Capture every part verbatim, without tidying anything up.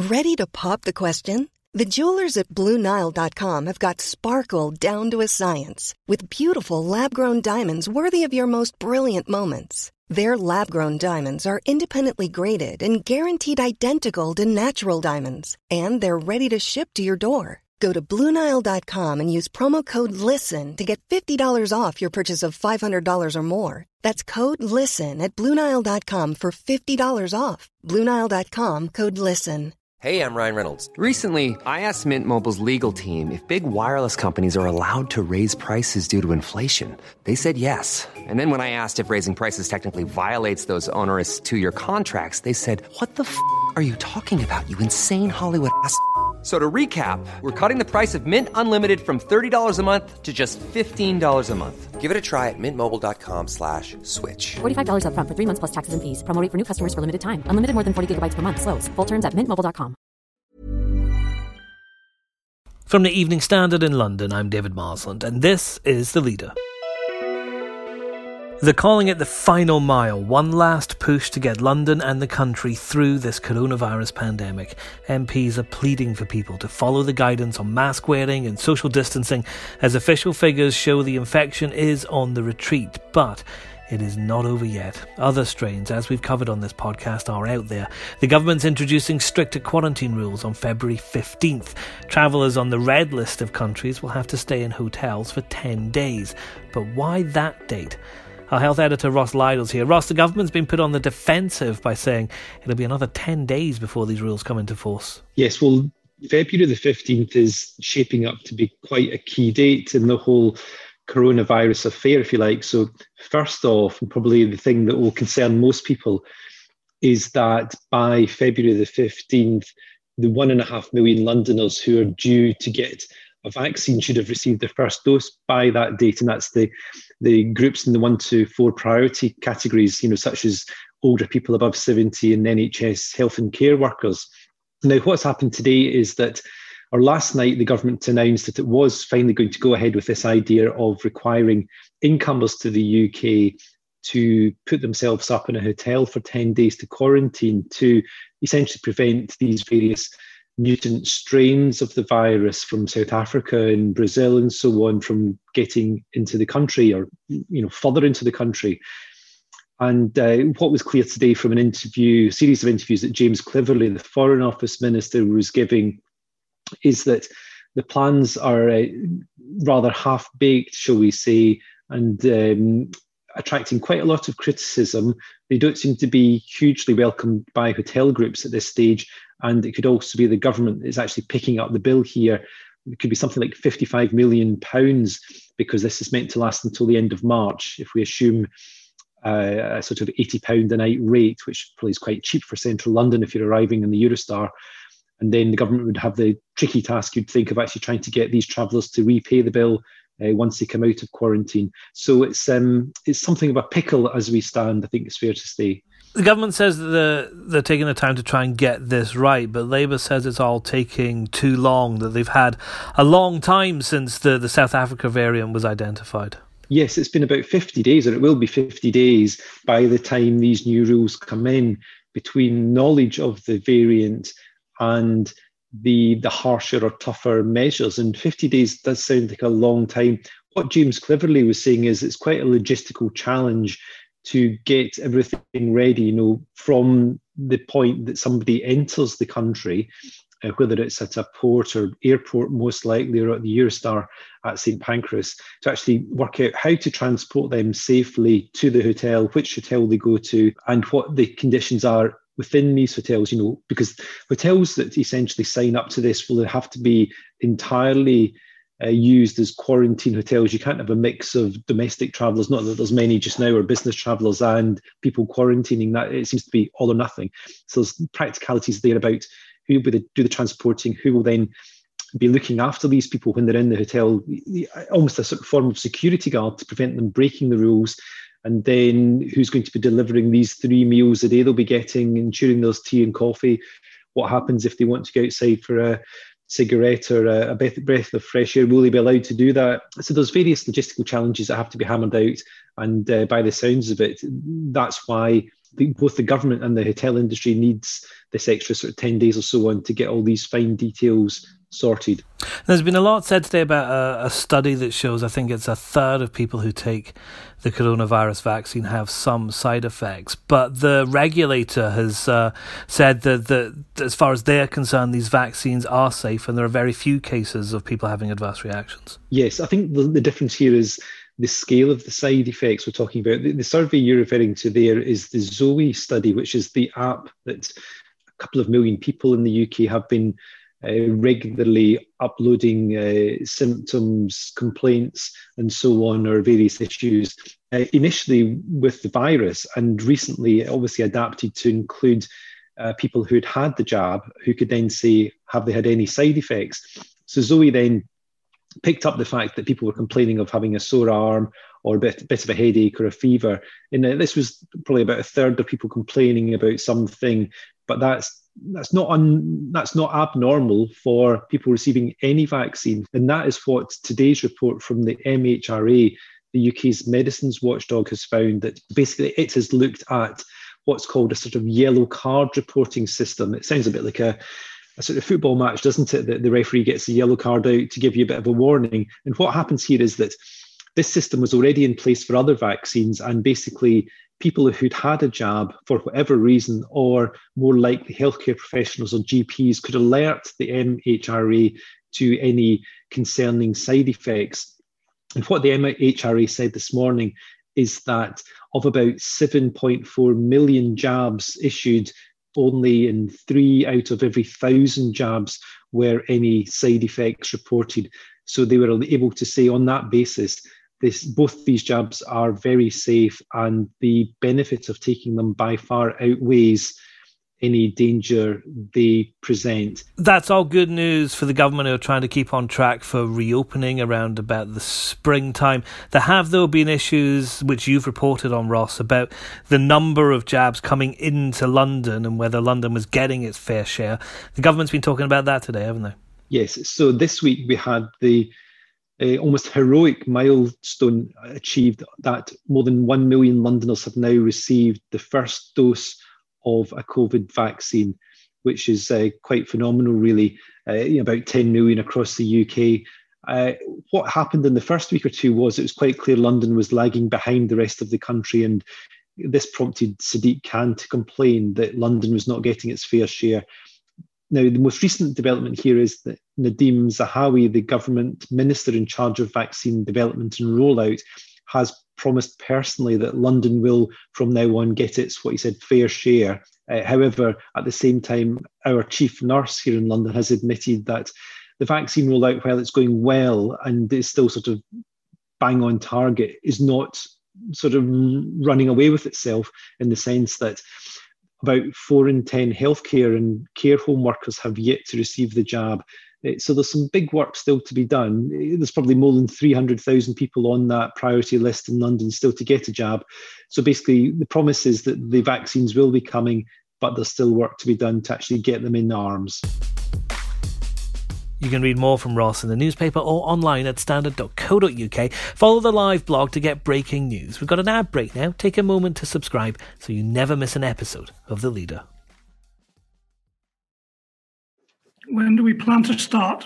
Ready to pop the question? The jewelers at Blue Nile dot com have got sparkle down to a science with beautiful lab-grown diamonds worthy of your most brilliant moments. Their lab-grown diamonds are independently graded and guaranteed identical to natural diamonds, and they're ready to ship to your door. Go to Blue Nile dot com and use promo code LISTEN to get fifty dollars off your purchase of five hundred dollars or more. That's code LISTEN at Blue Nile dot com for fifty dollars off. Blue Nile dot com, code LISTEN. Hey, I'm Ryan Reynolds. Recently, I asked Mint Mobile's legal team if big wireless companies are allowed to raise prices due to inflation. They said yes. And then when I asked if raising prices technically violates those onerous two-year contracts, they said, what the f*** are you talking about, you insane Hollywood ass f- So to recap, we're cutting the price of Mint Unlimited from thirty dollars a month to just fifteen dollars a month. Give it a try at mintmobile.com slash switch. forty-five dollars up front for three months plus taxes and fees. Promo rate for new customers for limited time. Unlimited more than forty gigabytes per month. Slows full terms at mint mobile dot com. From the Evening Standard in London, I'm David Marsland, and this is The Leader. They're calling it the final mile, one last push to get London and the country through this coronavirus pandemic. M Ps are pleading for people to follow the guidance on mask wearing and social distancing as official figures show the infection is on the retreat. But it is not over yet. Other strains, as we've covered on this podcast, are out there. The government's introducing stricter quarantine rules on February fifteenth. Travellers on the red list of countries will have to stay in hotels for ten days. But why that date? Our health editor Ross Lidle's here. Ross, the government's been put on the defensive by saying it'll be another ten days before these rules come into force. Yes, well, February the fifteenth is shaping up to be quite a key date in the whole coronavirus affair, if you like. So first off, and probably the thing that will concern most people, is that by February the fifteenth, the one and a half million Londoners who are due to get a vaccine should have received their first dose by that date, and that's the the groups in the one to four priority categories, you know, such as older people above seventy and N H S health and care workers. Now, what's happened today is that, or last night, the government announced that it was finally going to go ahead with this idea of requiring incomers to the U K to put themselves up in a hotel for ten days to quarantine to essentially prevent these various mutant strains of the virus from South Africa and Brazil and so on from getting into the country, or, you know, further into the country. And uh, what was clear today from an interview, series of interviews that James Cleverly, the Foreign Office Minister, was giving, is that the plans are uh, rather half-baked, shall we say, and um, attracting quite a lot of criticism. They don't seem to be hugely welcomed by hotel groups at this stage, and it could also be the government is actually picking up the bill here. It could be something like fifty-five million pounds, because this is meant to last until the end of March, if we assume uh, a sort of eighty pounds a night rate, which probably is quite cheap for central London if you're arriving in the Eurostar. And then the government would have the tricky task, you'd think, of actually trying to get these travellers to repay the bill uh, once they come out of quarantine. So it's um, it's something of a pickle as we stand, I think it's fair to say. The government says that they're, they're taking the time to try and get this right, but Labour says it's all taking too long, that they've had a long time since the, the South Africa variant was identified. Yes, it's been about fifty days, or it will be fifty days by the time these new rules come in, between knowledge of the variant and the the harsher or tougher measures. And fifty days does sound like a long time. What James Cleverly was saying is it's quite a logistical challenge to get everything ready, you know, from the point that somebody enters the country, uh, whether it's at a port or airport, most likely, or at the Eurostar at St Pancras, to actually work out how to transport them safely to the hotel, which hotel they go to, and what the conditions are within these hotels, you know, because hotels that essentially sign up to this will have to be entirely uh, used as quarantine hotels. You can't have a mix of domestic travellers, not that there's many just now, or business travellers and people quarantining. That it seems to be all or nothing. So there's practicalities there about who will do the transporting, who will then be looking after these people when they're in the hotel, almost a sort of form of security guard to prevent them breaking the rules. And then who's going to be delivering these three meals a day they'll be getting, ensuring there's tea and coffee. What happens if they want to go outside for a cigarette or a, a breath of fresh air? Will they be allowed to do that? So there's various logistical challenges that have to be hammered out. And uh, by the sounds of it, that's why the, both the government and the hotel industry needs this extra sort of ten days or so on to get all these fine details sorted. There's been a lot said today about a, a study that shows I think it's a third of people who take the coronavirus vaccine have some side effects. But the regulator has uh, said that, that as far as they're concerned, these vaccines are safe and there are very few cases of people having adverse reactions. Yes, I think the, the difference here is the scale of the side effects we're talking about. The, the survey you're referring to there is the Zoe study, which is the app that a couple of million people in the U K have been Uh, regularly uploading uh, symptoms, complaints, and so on, or various issues, uh, initially with the virus, and recently obviously adapted to include uh, people who'd had the jab, who could then say, have they had any side effects? So Zoe then picked up the fact that people were complaining of having a sore arm or a bit, bit of a headache or a fever. And uh, this was probably about a third of people complaining about something, but that's That's not un, that's not abnormal for people receiving any vaccine. And that is what today's report from the M H R A, the U K's medicines watchdog, has found, that basically it has looked at what's called a sort of yellow card reporting system. It sounds a bit like a, a sort of football match, doesn't it? That the referee gets a yellow card out to give you a bit of a warning. And what happens here is that this system was already in place for other vaccines, and basically people who'd had a jab for whatever reason, or more likely healthcare professionals or G Ps, could alert the M H R A to any concerning side effects. And what the M H R A said this morning is that of about seven point four million jabs issued, only in three out of every thousand jabs were any side effects reported. So they were able to say on that basis, This, both these jabs are very safe, and the benefit of taking them by far outweighs any danger they present. That's all good news for the government, who are trying to keep on track for reopening around about the springtime. There have, though, been issues which you've reported on, Ross, about the number of jabs coming into London and whether London was getting its fair share. The government's been talking about that today, haven't they? Yes. So this week we had the Uh, almost heroic milestone achieved, that more than one million Londoners have now received the first dose of a COVID vaccine, which is uh, quite phenomenal, really. Uh, you know, about ten million across the U K. Uh, what happened in the first week or two was it was quite clear London was lagging behind the rest of the country, and this prompted Sadiq Khan to complain that London was not getting its fair share. Now, the most recent development here is that Nadeem Zahawi, the government minister in charge of vaccine development and rollout, has promised personally that London will, from now on, get its, what he said, fair share. Uh, however, at the same time, our chief nurse here in London has admitted that the vaccine rollout, while it's going well and is still sort of bang on target, is not sort of running away with itself, in the sense that about four in ten healthcare and care home workers have yet to receive the jab. So there's some big work still to be done. There's probably more than three hundred thousand people on that priority list in London still to get a jab. So basically the promise is that the vaccines will be coming, but there's still work to be done to actually get them in arms. You can read more from Ross in the newspaper or online at standard dot co dot uk. Follow the live blog to get breaking news. We've got an ad break now. Take a moment to subscribe so you never miss an episode of The Leader. When do we plan to start?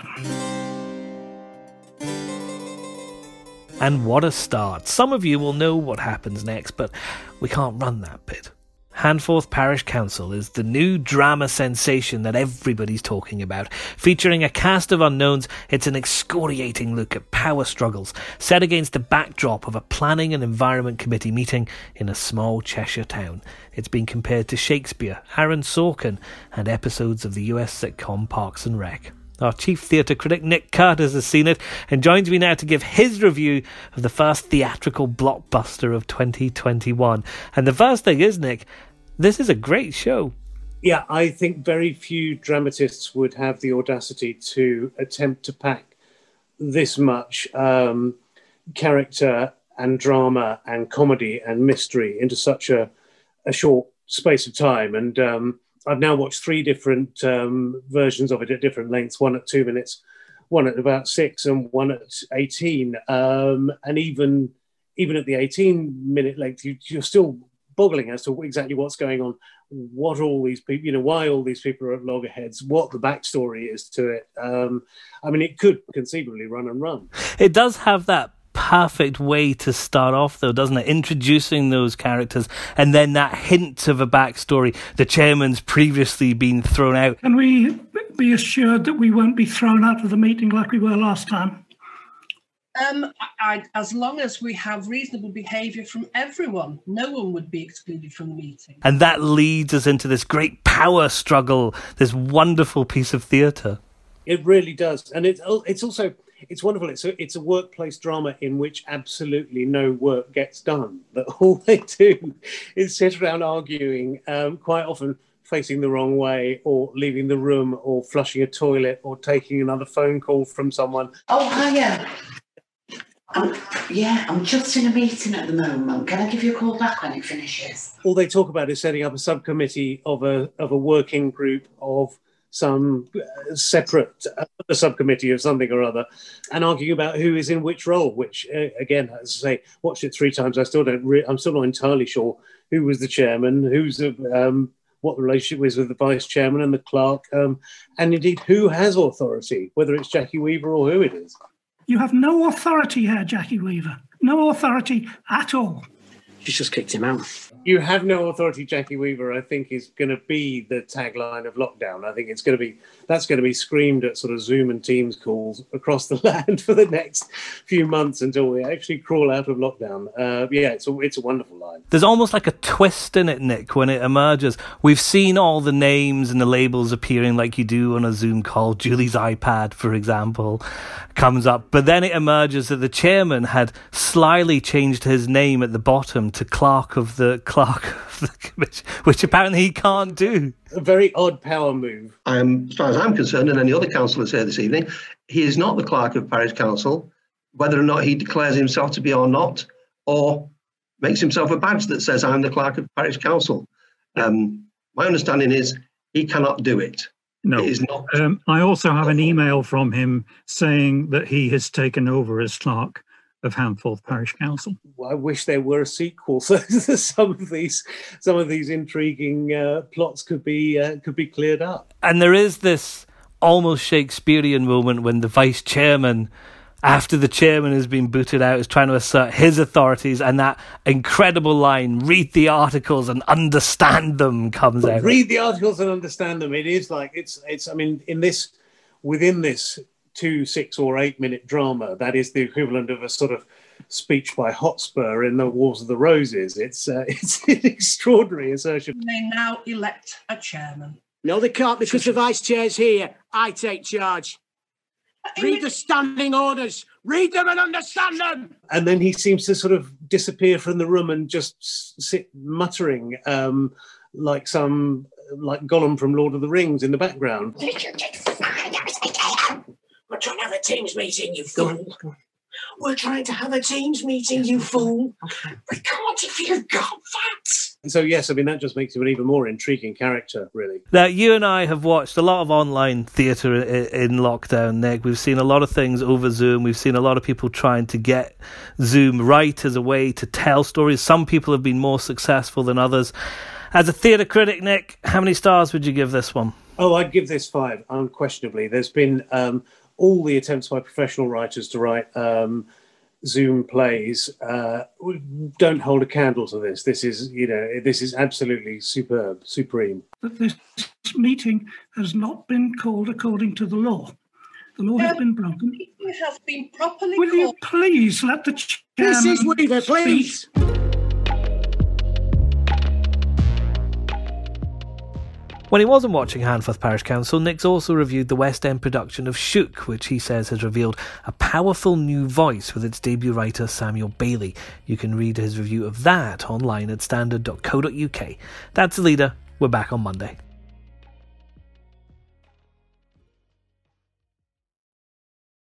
And what a start. Some of you will know what happens next, but we can't run that bit. Handforth Parish Council is the new drama sensation that everybody's talking about. Featuring a cast of unknowns, it's an excoriating look at power struggles set against the backdrop of a planning and environment committee meeting in a small Cheshire town. It's been compared to Shakespeare, Aaron Sorkin, and episodes of the U S sitcom Parks and Rec. Our chief theatre critic Nick Curtis has seen it and joins me now to give his review of the first theatrical blockbuster of twenty twenty-one. And the first thing is, Nick, this is a great show. Yeah, I think very few dramatists would have the audacity to attempt to pack this much um, character and drama and comedy and mystery into such a, a short space of time. And um, I've now watched three different um, versions of it at different lengths, one at two minutes, one at about six and one at eighteen. Um, and even even at the eighteen minute length, you, you're still boggling as to exactly what's going on, what all these people, you know, why all these people are at loggerheads, what the backstory is to it. Um, I mean, it could conceivably run and run. It does have that perfect way to start off, though, doesn't it? Introducing those characters and then that hint of a backstory. The chairman's previously been thrown out. Can we be assured that we won't be thrown out of the meeting like we were last time? Um, I, as long as we have reasonable behaviour from everyone, no one would be excluded from the meeting. And that leads us into this great power struggle, this wonderful piece of theatre. It really does. And it's, it's also... It's wonderful. It's a, it's a workplace drama in which absolutely no work gets done. That all they do is sit around arguing, um, quite often facing the wrong way or leaving the room or flushing a toilet or taking another phone call from someone. Oh, hiya. Um, yeah, I'm just in a meeting at the moment. Can I give you a call back when it finishes? All they talk about is setting up a subcommittee of a of a working group of some uh, separate uh, subcommittee of something or other, and arguing about who is in which role, which, uh, again, as I say, watched it three times, I still don't re- I'm still not entirely sure who was the chairman, who's the, um, what the relationship is with the vice chairman and the clerk, um, and indeed who has authority, whether it's Jackie Weaver or who it is. You have no authority here, Jackie Weaver. No authority at all. She's just kicked him out. You have no authority, Jackie Weaver, I think is going to be the tagline of lockdown. I think it's going to be, that's going to be screamed at sort of Zoom and Teams calls across the land for the next few months until we actually crawl out of lockdown. Uh, yeah, it's a, it's a wonderful line. There's almost like a twist in it, Nick, when it emerges. We've seen all the names and the labels appearing like you do on a Zoom call. Julie's iPad, for example, comes up. But then it emerges that the chairman had slyly changed his name at the bottom to clerk of the clerk of the commission, which apparently he can't do. A very odd power move. Um, as far as I'm concerned, and any other councillors here this evening, he is not the clerk of parish council, whether or not he declares himself to be or not, or makes himself a badge that says I'm the clerk of parish council. Um, my understanding is he cannot do it. No. It is not. Um, I also have an email from him saying that he has taken over as clerk of Handforth Parish Council. I wish there were a sequel, so some of these, some of these intriguing uh, plots could be uh, could be cleared up. And there is this almost Shakespearean moment when the vice chairman, after the chairman has been booted out, is trying to assert his authorities, and that incredible line, "Read the articles and understand them," comes out. Read the articles and understand them. It is like it's it's. I mean, in this, within this two, six, or eight minute drama, that is the equivalent of a sort of speech by Hotspur in the Wars of the Roses. It's uh, it's an extraordinary assertion. They now elect a chairman. No, they can't, because the vice chair's here. I take charge. Read the standing orders. Read them and understand them. And then he seems to sort of disappear from the room and just sit muttering um, like some like Gollum from Lord of the Rings in the background. We're trying to have a Teams meeting, you fool. We're trying to have a Teams meeting, you fool. We can't if you've got that. So, yes, I mean, that just makes him an even more intriguing character, really. Now, you and I have watched a lot of online theatre in lockdown, Nick. We've seen a lot of things over Zoom. We've seen a lot of people trying to get Zoom right as a way to tell stories. Some people have been more successful than others. As a theatre critic, Nick, how many stars would you give this one? Oh, I'd give this five, unquestionably. There's been um, all the attempts by professional writers to write um, Zoom plays uh, don't hold a candle to this. This is, you know, this is absolutely superb, supreme. That this meeting has not been called according to the law. The law um, has been broken. It has been properly Will called. you please let the chairman Missus Weaver, please. speak? When he wasn't watching Handforth Parish Council, Nick's also reviewed the West End production of Shook, which he says has revealed a powerful new voice with its debut writer Samuel Bailey. You can read his review of that online at standard dot co dot uk. That's the leader. We're back on Monday.